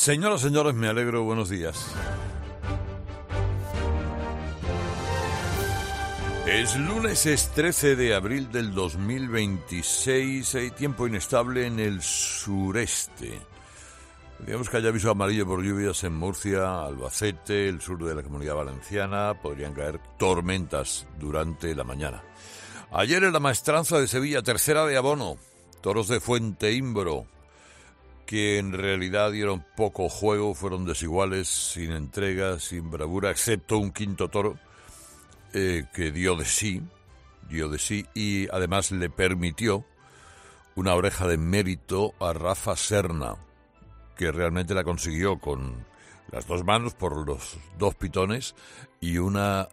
Señoras, señores, me alegro, buenos días. Es lunes, es 13 de abril del 2026, hay tiempo inestable en el sureste. Digamos que haya aviso amarillo por lluvias en Murcia, Albacete, el sur de la Comunidad Valenciana, podrían caer tormentas durante la mañana. Ayer en la Maestranza de Sevilla, tercera de abono, toros de Fuente Imbro, que en realidad dieron poco juego, fueron desiguales, sin entrega, sin bravura, excepto un quinto toro que dio de sí y además le permitió una oreja de mérito a Rafa Serna, que realmente la consiguió con las dos manos por los dos pitones y una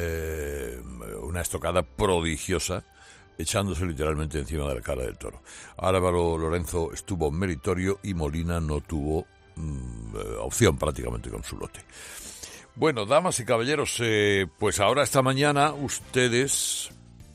estocada prodigiosa, echándose literalmente encima de la cara del toro. Álvaro Lorenzo estuvo meritorio y Molina no tuvo opción prácticamente con su lote. Bueno, damas y caballeros, pues ahora esta mañana ustedes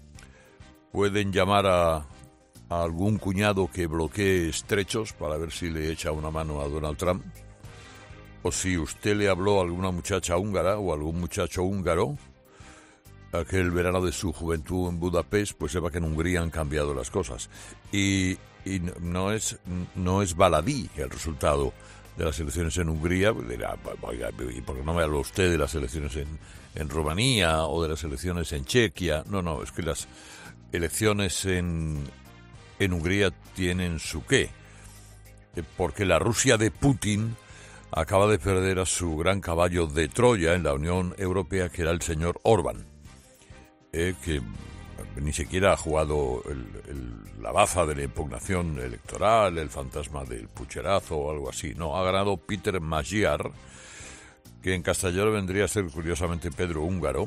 pueden llamar a algún cuñado que bloquee estrechos para ver si le echa una mano a Donald Trump, o si usted le habló a alguna muchacha húngara o a algún muchacho húngaro aquel verano de su juventud en Budapest, pues sepa que en Hungría han cambiado las cosas. Y no es baladí el resultado de las elecciones en Hungría. Dirá, oiga, ¿y por qué no me habló usted de las elecciones en Rumanía o de las elecciones en Chequia? No, es que las elecciones en Hungría tienen su qué. Porque la Rusia de Putin acaba de perder a su gran caballo de Troya en la Unión Europea, que era el señor Orbán. Que ni siquiera ha jugado la baza de la impugnación electoral, el fantasma del pucherazo o algo así. No, ha ganado Peter Magyar, que en castellano vendría a ser curiosamente Pedro Húngaro,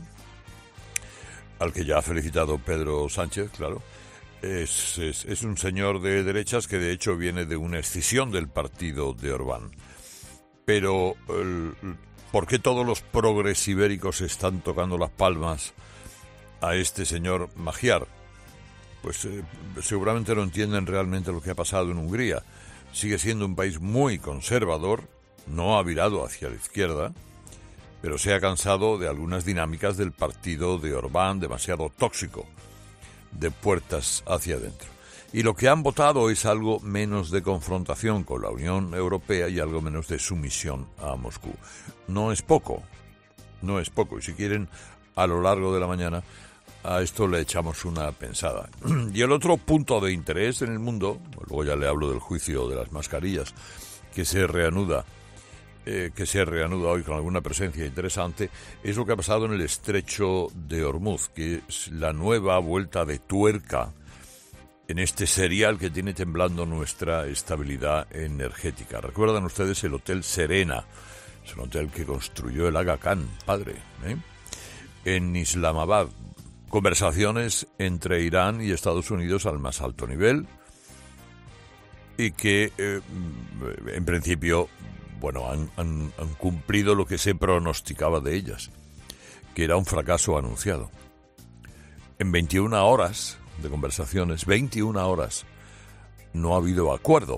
al que ya ha felicitado Pedro Sánchez, claro. Es un señor de derechas que de hecho viene de una escisión del partido de Orbán. Pero ¿por qué todos los progresibéricos están tocando las palmas a este señor Magyar? Pues seguramente no entienden realmente lo que ha pasado en Hungría. Sigue siendo un país muy conservador, no ha virado hacia la izquierda, pero se ha cansado de algunas dinámicas del partido de Orbán, demasiado tóxico, de puertas hacia adentro. Y lo que han votado es algo menos de confrontación con la Unión Europea y algo menos de sumisión a Moscú. No es poco. Y si quieren, a lo largo de la mañana, a esto le echamos una pensada. Y el otro punto de interés en el mundo, luego ya le hablo del juicio de las mascarillas, que se reanuda hoy con alguna presencia interesante, es lo que ha pasado en el estrecho de Hormuz, que es la nueva vuelta de tuerca en este serial que tiene temblando nuestra estabilidad energética. ¿Recuerdan ustedes el Hotel Serena? Es un hotel que construyó el Aga Khan, padre, en Islamabad. Conversaciones entre Irán y Estados Unidos al más alto nivel y que, en principio, bueno, han cumplido lo que se pronosticaba de ellas, que era un fracaso anunciado. En 21 horas de conversaciones, 21 horas, no ha habido acuerdo.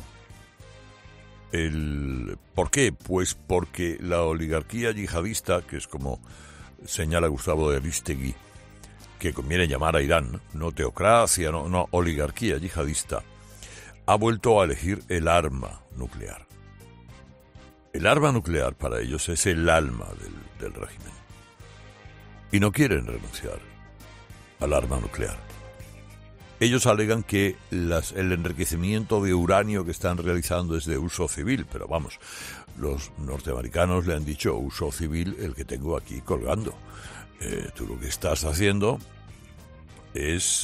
¿Por qué? Pues porque la oligarquía yihadista, que es como señala Gustavo de Aristegui, que conviene llamar a Irán, no teocracia, no oligarquía yihadista, ha vuelto a elegir el arma nuclear. El arma nuclear para ellos es el alma del régimen. Y no quieren renunciar al arma nuclear. Ellos alegan que el enriquecimiento de uranio que están realizando es de uso civil, pero vamos, los norteamericanos le han dicho uso civil el que tengo aquí colgando. Tú lo que estás haciendo es,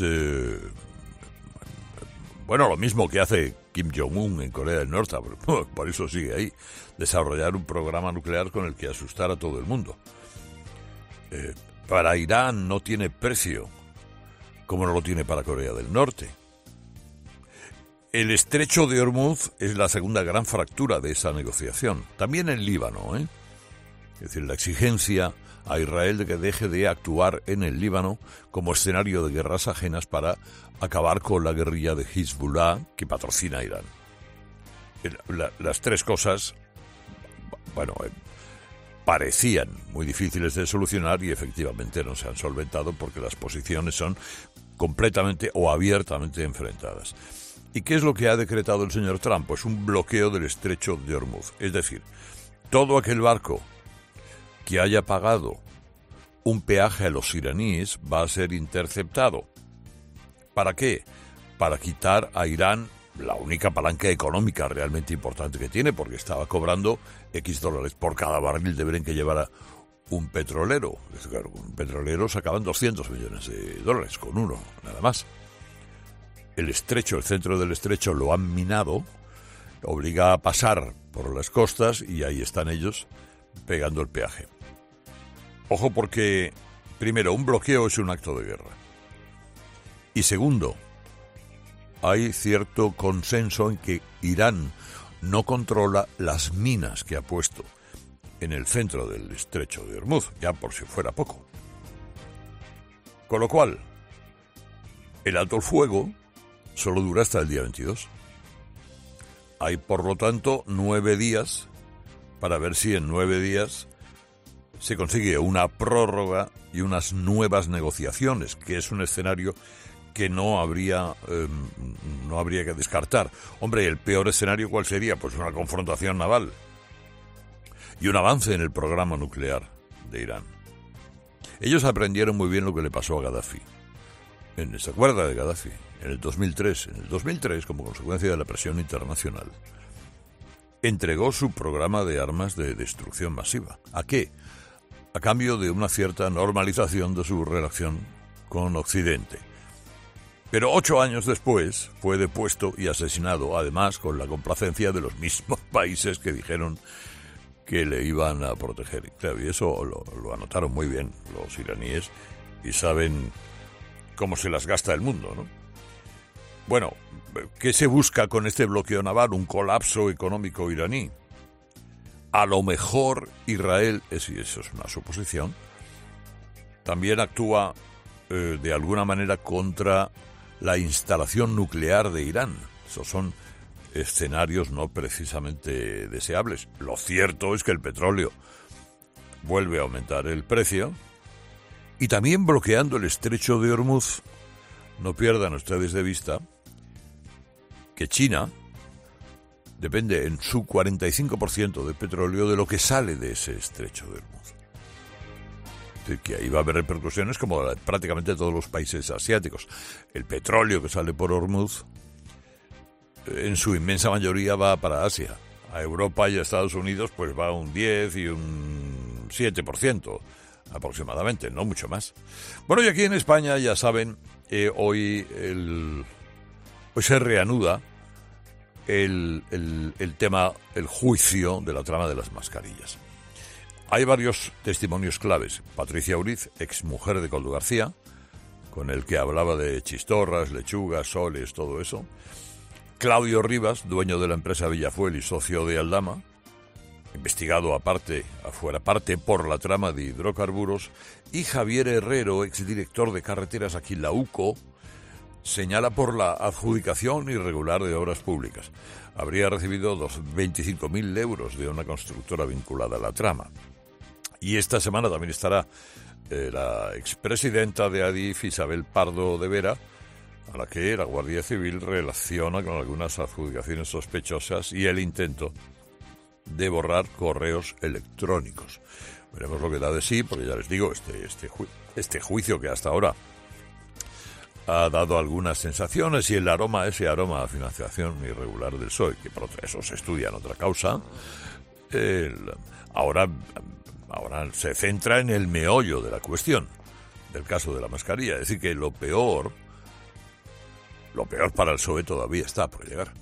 lo mismo que hace Kim Jong-un en Corea del Norte, por eso sigue ahí, desarrollar un programa nuclear con el que asustar a todo el mundo. Para Irán no tiene precio, como no lo tiene para Corea del Norte. El estrecho de Hormuz es la segunda gran fractura de esa negociación. También en Líbano, Es decir, la exigencia a Israel de que deje de actuar en el Líbano como escenario de guerras ajenas para acabar con la guerrilla de Hezbollah que patrocina a Irán. Las tres cosas parecían muy difíciles de solucionar y efectivamente no se han solventado porque las posiciones son completamente o abiertamente enfrentadas. ¿Y qué es lo que ha decretado el señor Trump? Pues un bloqueo del estrecho de Hormuz. Es decir, todo aquel barco que haya pagado un peaje a los iraníes va a ser interceptado. ¿Para qué? Para quitar a Irán la única palanca económica realmente importante que tiene, porque estaba cobrando X dólares por cada barril de Brent que llevara un petrolero. Un petrolero sacaban 200 millones de dólares con uno, nada más. El estrecho, el centro del estrecho lo han minado, obliga a pasar por las costas y ahí están ellos pegando el peaje. Ojo porque, primero, un bloqueo es un acto de guerra. Y segundo, hay cierto consenso en que Irán no controla las minas que ha puesto en el centro del estrecho de Hormuz, ya por si fuera poco. Con lo cual, el alto el fuego solo dura hasta el día 22. Hay, por lo tanto, 9 días para ver si en 9 días se consigue una prórroga y unas nuevas negociaciones, que es un escenario que no habría que descartar. Hombre, el peor escenario, ¿cuál sería? Pues una confrontación naval y un avance en el programa nuclear de Irán. Ellos aprendieron muy bien lo que le pasó a Gaddafi. ¿Se acuerda de Gaddafi? En el 2003. En el 2003, como consecuencia de la presión internacional, entregó su programa de armas de destrucción masiva. ¿A qué? A cambio de una cierta normalización de su relación con Occidente. Pero 8 años después fue depuesto y asesinado, además con la complacencia de los mismos países que dijeron que le iban a proteger. Y claro, y eso lo anotaron muy bien los iraníes y saben cómo se las gasta el mundo, ¿no? Bueno, ¿qué se busca con este bloqueo naval? Un colapso económico iraní. A lo mejor Israel, y eso es una suposición, también actúa de alguna manera contra la instalación nuclear de Irán. Esos son escenarios no precisamente deseables. Lo cierto es que el petróleo vuelve a aumentar el precio y también bloqueando el estrecho de Hormuz. No pierdan ustedes de vista que China depende en su 45% de petróleo de lo que sale de ese estrecho de Hormuz. Es decir, que ahí va a haber repercusiones como prácticamente todos los países asiáticos. El petróleo que sale por Hormuz, en su inmensa mayoría va para Asia. A Europa y a Estados Unidos pues va un 10 y un 7% aproximadamente, no mucho más. Bueno, y aquí en España, ya saben, hoy se reanuda el tema, el juicio de la trama de las mascarillas. Hay varios testimonios claves. Patricia Uriz, exmujer de Coldo García, con el que hablaba de chistorras, lechugas, soles, todo eso. Claudio Rivas, dueño de la empresa Villafuel y socio de Aldama, investigado aparte por la trama de hidrocarburos. Y Javier Herrero, exdirector de carreteras aquí en la UCO, señala por la adjudicación irregular de obras públicas. Habría recibido 25.000 euros de una constructora vinculada a la trama. Y esta semana también estará la expresidenta de ADIF, Isabel Pardo de Vera, a la que la Guardia Civil relaciona con algunas adjudicaciones sospechosas y el intento de borrar correos electrónicos. Veremos lo que da de sí, porque ya les digo, este juicio que hasta ahora ha dado algunas sensaciones y ese aroma a financiación irregular del PSOE, que por eso se estudia en otra causa, ahora se centra en el meollo de la cuestión, del caso de la mascarilla. Es decir, que lo peor para el PSOE todavía está por llegar.